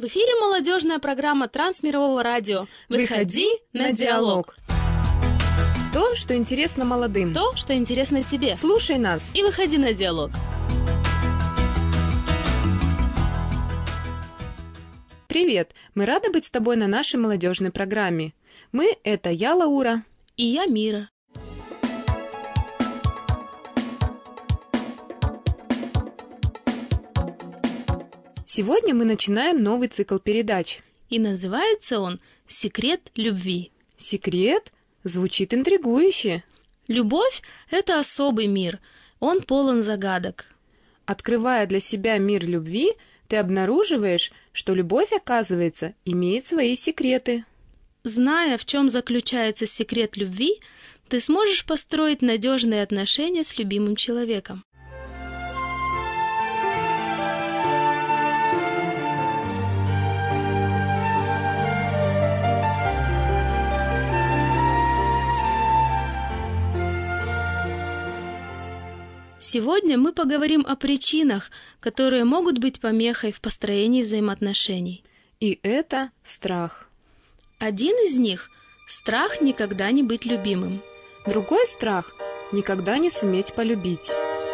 В эфире молодежная программа Трансмирового радио. Выходи на диалог. То, что интересно молодым. То, что интересно тебе. Слушай нас и выходи на диалог. Привет! Мы рады быть с тобой на нашей молодежной программе. Мы — это я, Лаура. И я, Мира. Сегодня мы начинаем новый цикл передач. И называется он «Секрет любви». Секрет? Звучит интригующе. Любовь — это особый мир. Он полон загадок. Открывая для себя мир любви, ты обнаруживаешь, что любовь, оказывается, имеет свои секреты. Зная, в чем заключается секрет любви, ты сможешь построить надежные отношения с любимым человеком. Сегодня мы поговорим о причинах, которые могут быть помехой в построении взаимоотношений. И это страх. Один из них – страх никогда не быть любимым. Другой страх – никогда не суметь полюбить.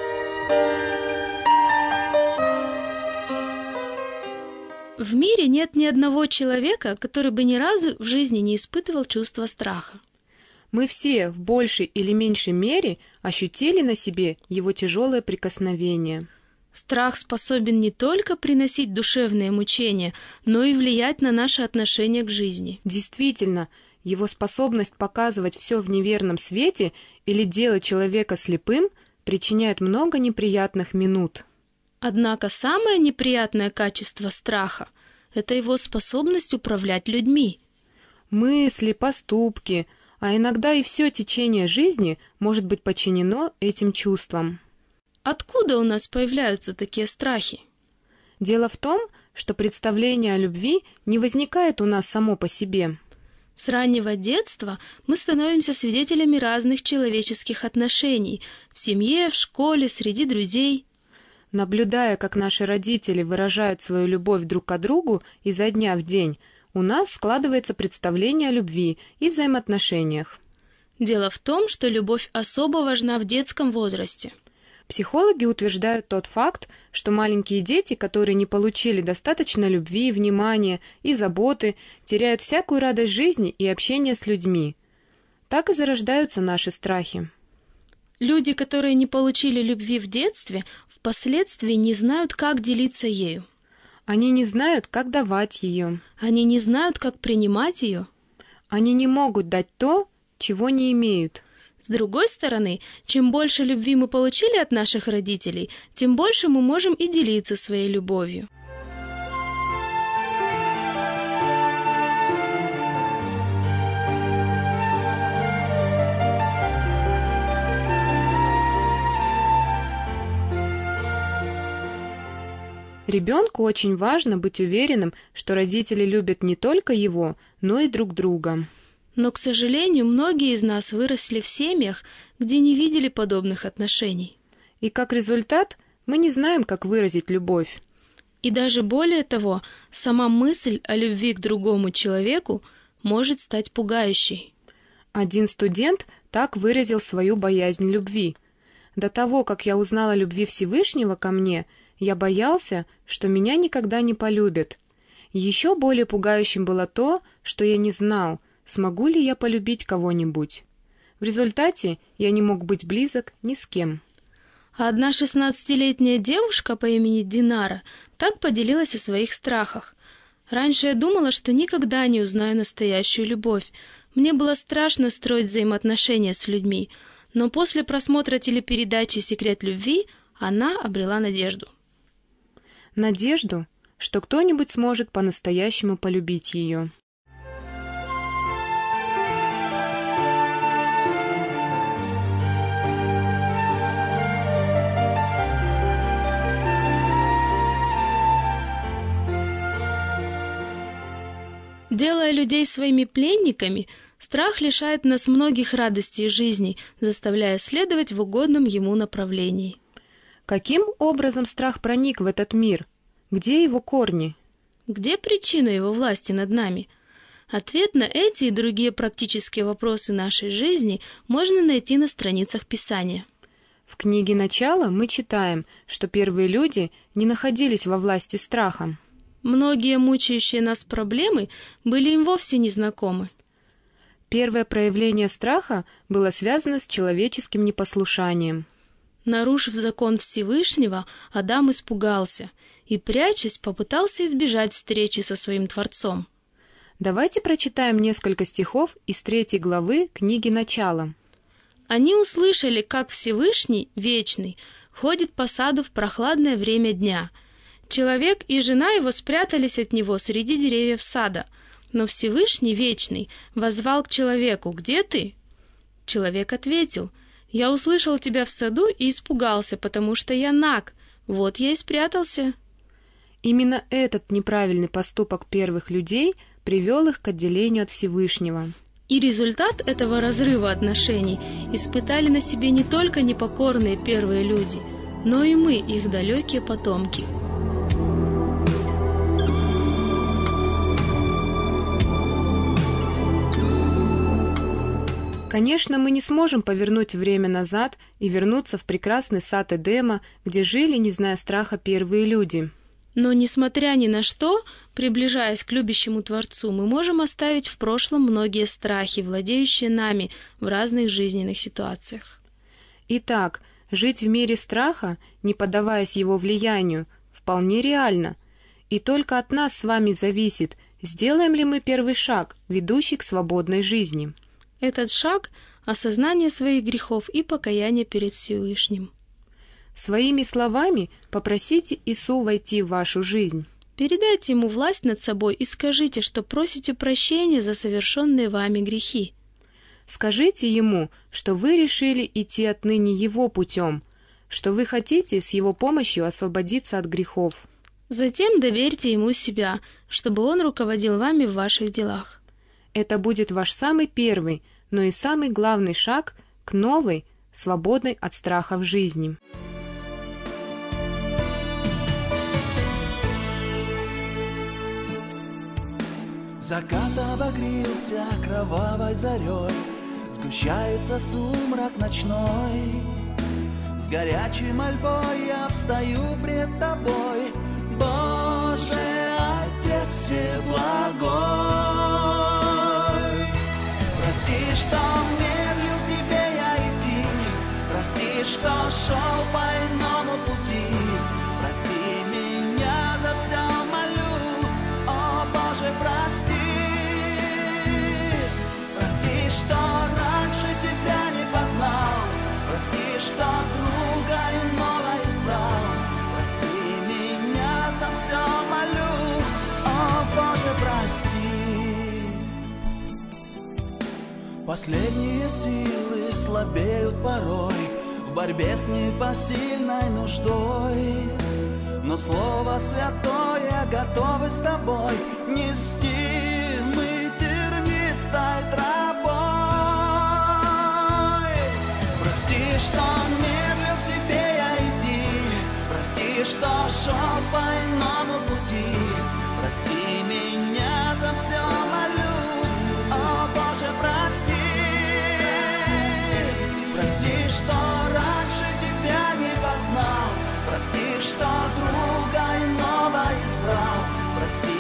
В мире нет ни одного человека, который бы ни разу в жизни не испытывал чувства страха. Мы все в большей или меньшей мере ощутили на себе его тяжелое прикосновение. Страх способен не только приносить душевные мучения, но и влиять на наше отношение к жизни. Действительно, его способность показывать все в неверном свете или делать человека слепым причиняет много неприятных минут. Однако самое неприятное качество страха – это его способность управлять людьми. Мысли, поступки, а иногда и все течение жизни может быть подчинено этим чувствам. Откуда у нас появляются такие страхи? Дело в том, что представление о любви не возникает у нас само по себе. С раннего детства мы становимся свидетелями разных человеческих отношений в семье, в школе, среди друзей. Наблюдая, как наши родители выражают свою любовь друг к другу изо дня в день, у нас складывается представление о любви и взаимоотношениях. Дело в том, что любовь особо важна в детском возрасте. Психологи утверждают тот факт, что маленькие дети, которые не получили достаточно любви, внимания и заботы, теряют всякую радость жизни и общения с людьми. Так и зарождаются наши страхи. Люди, которые не получили любви в детстве, впоследствии не знают, как делиться ею. Они не знают, как давать ее. Они не знают, как принимать ее. Они не могут дать то, чего не имеют. С другой стороны, чем больше любви мы получили от наших родителей, тем больше мы можем и делиться своей любовью. Ребенку очень важно быть уверенным, что родители любят не только его, но и друг друга. Но, к сожалению, многие из нас выросли в семьях, где не видели подобных отношений. И как результат, мы не знаем, как выразить любовь. И даже более того, сама мысль о любви к другому человеку может стать пугающей. Один студент так выразил свою боязнь любви. До того, как я узнала о любви Всевышнего ко мне, я боялся, что меня никогда не полюбят. Еще более пугающим было то, что я не знал, смогу ли я полюбить кого-нибудь. В результате я не мог быть близок ни с кем. А одна 16-летняя девушка по имени Динара так поделилась о своих страхах. Раньше я думала, что никогда не узнаю настоящую любовь. Мне было страшно строить взаимоотношения с людьми, но после просмотра телепередачи «Секрет любви» она обрела надежду. Надежду, что кто-нибудь сможет по-настоящему полюбить ее. Делая людей своими пленниками, страх лишает нас многих радостей жизни, заставляя следовать в угодном ему направлении. Каким образом страх проник в этот мир? Где его корни? Где причина его власти над нами? Ответ на эти и другие практические вопросы нашей жизни можно найти на страницах Писания. В книге «Начало» мы читаем, что первые люди не находились во власти страха. Многие мучающие нас проблемы были им вовсе не знакомы. Первое проявление страха было связано с человеческим непослушанием. Нарушив закон Всевышнего, Адам испугался и, прячась, попытался избежать встречи со своим Творцом. Давайте прочитаем несколько стихов из 3 главы книги «Начало». Они услышали, как Всевышний, Вечный, ходит по саду в прохладное время дня. Человек и жена его спрятались от него среди деревьев сада, но Всевышний, Вечный, воззвал к человеку: «Где ты?» Человек ответил: «Я услышал тебя в саду и испугался, потому что я наг. Вот я и спрятался». Именно этот неправильный поступок первых людей привел их к отделению от Всевышнего. И результат этого разрыва отношений испытали на себе не только непокорные первые люди, но и мы, их далекие потомки. Конечно, мы не сможем повернуть время назад и вернуться в прекрасный сад Эдема, где жили, не зная страха, первые люди. Но, несмотря ни на что, приближаясь к любящему Творцу, мы можем оставить в прошлом многие страхи, владеющие нами в разных жизненных ситуациях. Итак, жить в мире страха, не поддаваясь его влиянию, вполне реально. И только от нас с вами зависит, сделаем ли мы первый шаг, ведущий к свободной жизни. Этот шаг – осознание своих грехов и покаяние перед Всевышним. Своими словами попросите Ису войти в вашу жизнь. Передайте ему власть над собой и скажите, что просите прощения за совершенные вами грехи. Скажите ему, что вы решили идти отныне его путем, что вы хотите с его помощью освободиться от грехов. Затем доверьте ему себя, чтобы он руководил вами в ваших делах. Это будет ваш самый первый, но и самый главный шаг к новой, свободной от страхов жизни. Закат обогрелся кровавой зарей, сгущается сумрак ночной. С горячей мольбой я встаю пред тобой, Боже, Отец Всеблагой. Прости, что медлил тебе я идти, прости, что шел по иному пути, прости меня за все молю, о Боже, прости. Прости, что раньше тебя не познал, прости, что друга иного избрал, прости меня за все молю, о Боже, прости. Последние силы слабеют порой в борьбе с непосильной нуждой, но Слово Святое готовы с тобой нести мы тернистой тропой. Прости, что медлил тебе я идти, прости, что шел по иному пути, прости меня за все молю, о Боже, прости. Прости, что раньше тебя не познал, прости, что друга иного избрал, прости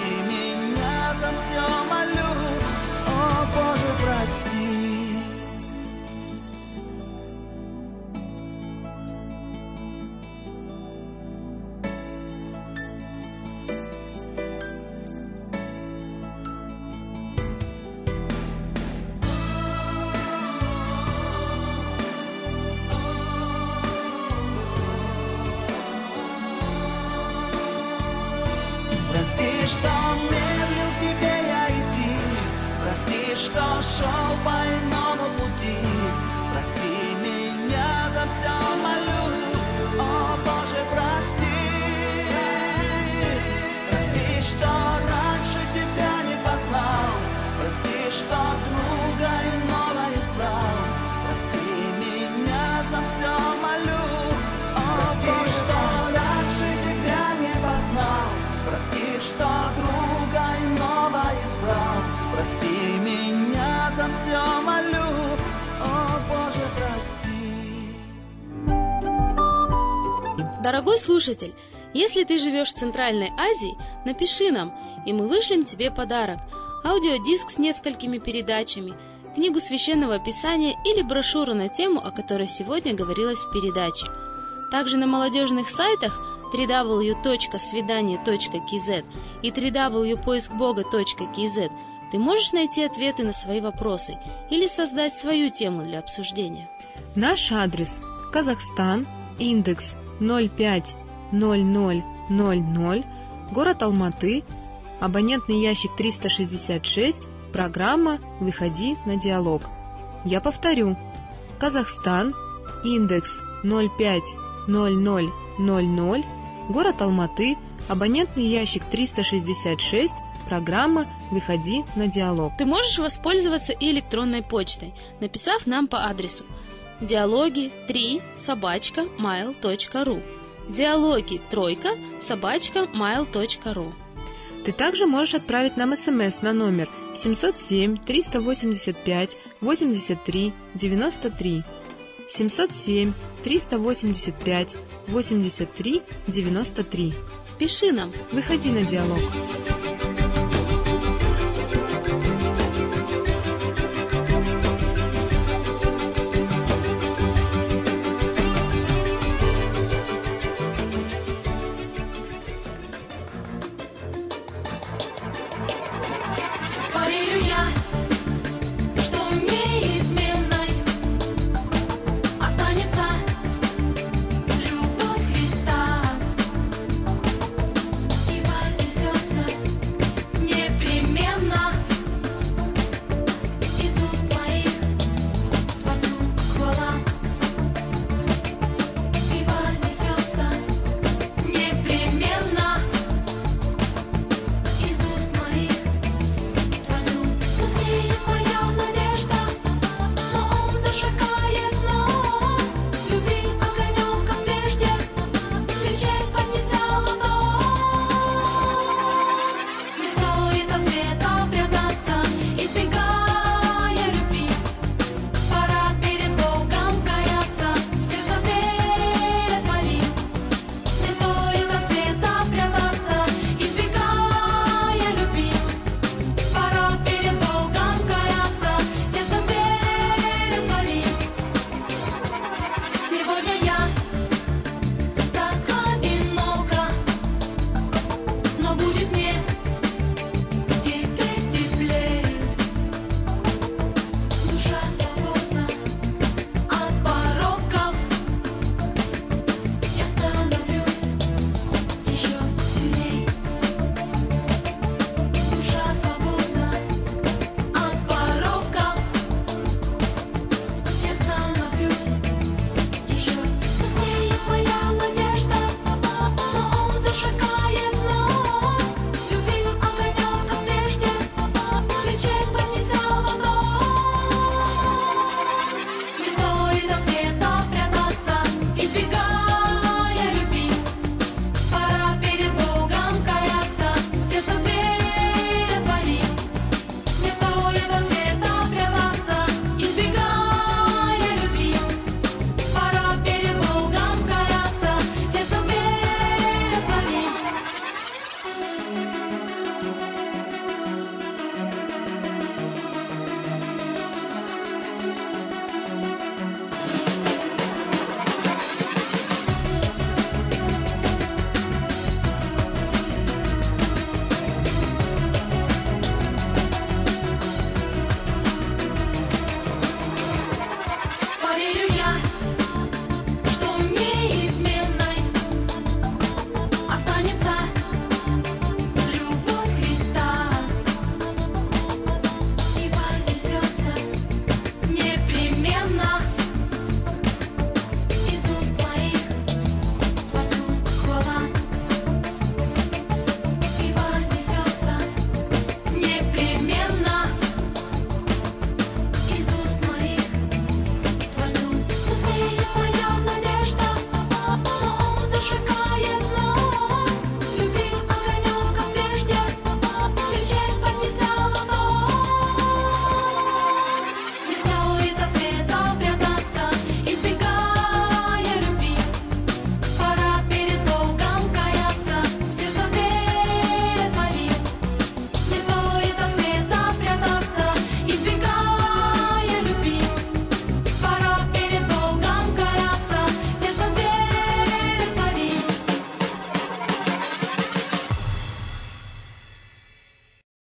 Дорогой слушатель, если ты живешь в Центральной Азии, напиши нам, и мы вышлем тебе подарок – аудиодиск с несколькими передачами, книгу Священного Писания или брошюру на тему, о которой сегодня говорилось в передаче. Также на молодежных сайтах www.svidание.kz и www.poискбога.kz ты можешь найти ответы на свои вопросы или создать свою тему для обсуждения. Наш адрес: Казахстан, индекс 050000, город Алматы, абонентный ящик 366, программа «Выходи на диалог». Я повторю: Казахстан, индекс 050000, город Алматы, абонентный ящик 366, программа «Выходи на диалог». Ты можешь воспользоваться и электронной почтой, написав нам по адресу dialogi3@mail.ru, dialogi3@mail.ru. Ты также можешь отправить нам СМС на номер 707-385-83-93, 707-385-83-93. Пиши нам. Выходи на диалог.